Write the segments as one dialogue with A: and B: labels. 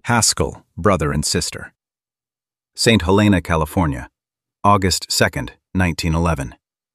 A: Haskell, brother and sister. St. Helena, California, August 2nd, 1911.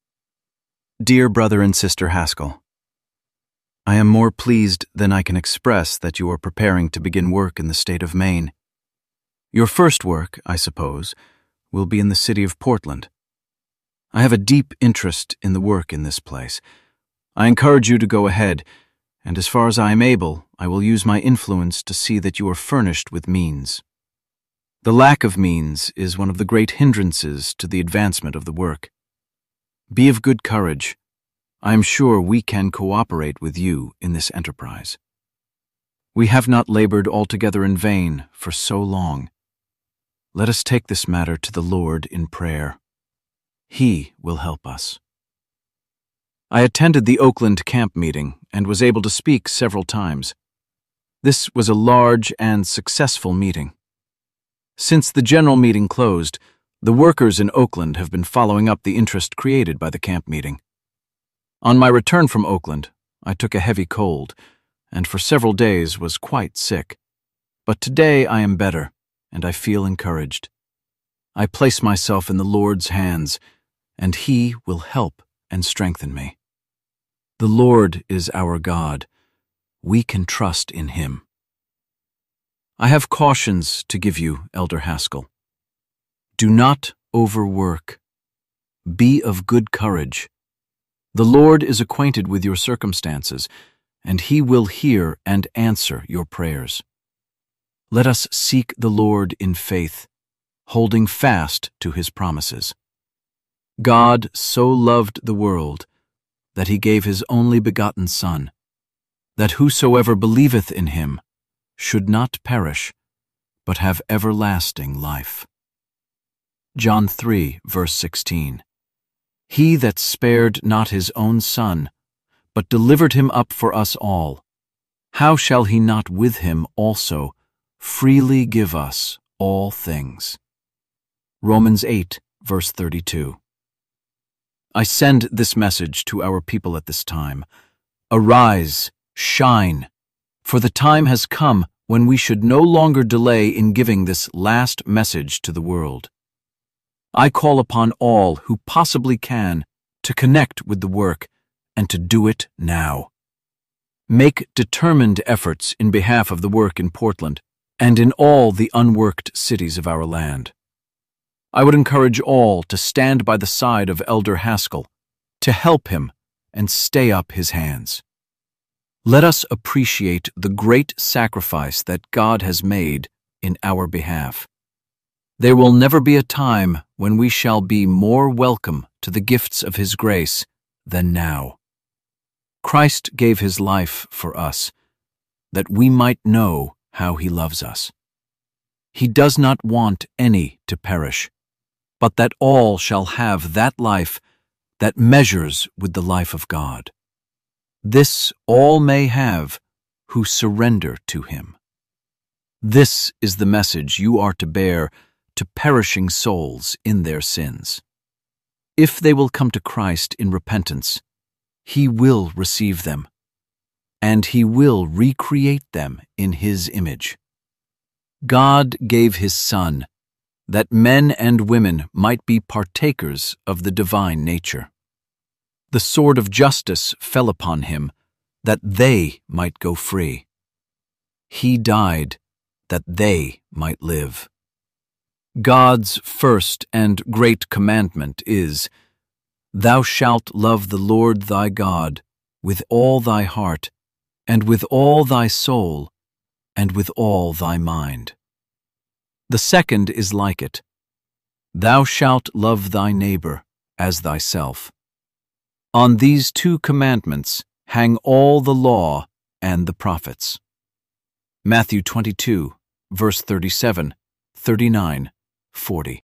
A: Dear brother and sister Haskell, I am more pleased than I can express that you are preparing to begin work in the state of Maine. Your first work, I suppose, will be in the city of Portland. I have a deep interest in the work in this place. I encourage you to go ahead, and as far as I am able, I will use my influence to see that you are furnished with means. The lack of means is one of the great hindrances to the advancement of the work. Be of good courage. I am sure we can cooperate with you in this enterprise. We have not labored altogether in vain for so long. Let us take this matter to the Lord in prayer. He will help us. I attended the Oakland camp meeting and was able to speak several times. This was a large and successful meeting. Since the general meeting closed, the workers in Oakland have been following up the interest created by the camp meeting. On my return from Oakland, I took a heavy cold, and for several days was quite sick. But today I am better, and I feel encouraged. I place myself in the Lord's hands, and He will help and strengthen me. The Lord is our God. We can trust in Him. I have cautions to give you, Elder Haskell. Do not overwork. Be of good courage. The Lord is acquainted with your circumstances, and He will hear and answer your prayers. Let us seek the Lord in faith, holding fast to His promises. God so loved the world that He gave His only begotten Son, that whosoever believeth in Him should not perish, but have everlasting life. John 3, verse 16. He that spared not His own Son, but delivered Him up for us all, how shall He not with Him also freely give us all things? Romans 8, verse 32. I send this message to our people at this time. Arise, shine, for the time has come when we should no longer delay in giving this last message to the world. I call upon all who possibly can to connect with the work and to do it now. Make determined efforts in behalf of the work in Portland and in all the unworked cities of our land. I would encourage all to stand by the side of Elder Haskell, to help him and stay up his hands. Let us appreciate the great sacrifice that God has made in our behalf. There will never be a time when we shall be more welcome to the gifts of His grace than now. Christ gave His life for us, that we might know how He loves us. He does not want any to perish, but that all shall have that life that measures with the life of God. This all may have who surrender to Him. This is the message you are to bear to perishing souls in their sins. If they will come to Christ in repentance, He will receive them, and He will recreate them in His image. God gave His Son, that men and women might be partakers of the divine nature. The sword of justice fell upon Him, that they might go free. He died, that they might live. God's first and great commandment is, Thou shalt love the Lord thy God with all thy heart, and with all thy soul, and with all thy mind. The second is like it. Thou shalt love thy neighbor as thyself. On these two commandments hang all the law and the prophets. Matthew 22, verse 37, 39, 40.